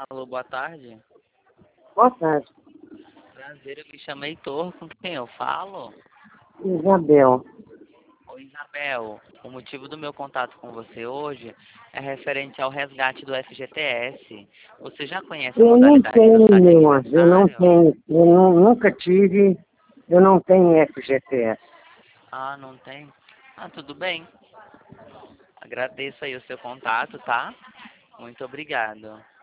Alô, boa tarde. Boa tarde, Prazer, eu me chamei Heitor. Com quem eu falo? Isabel. Oi, Isabel. O motivo do meu contato com você hoje é referente ao resgate do FGTS. Você já conhece a Eu não modalidade do tenho, saque meu anjo, eu não aniversário? tenho, nunca tive, eu não tenho FGTS. Ah, não tem? Ah, tudo bem. Agradeço aí o seu contato, tá? Muito obrigado.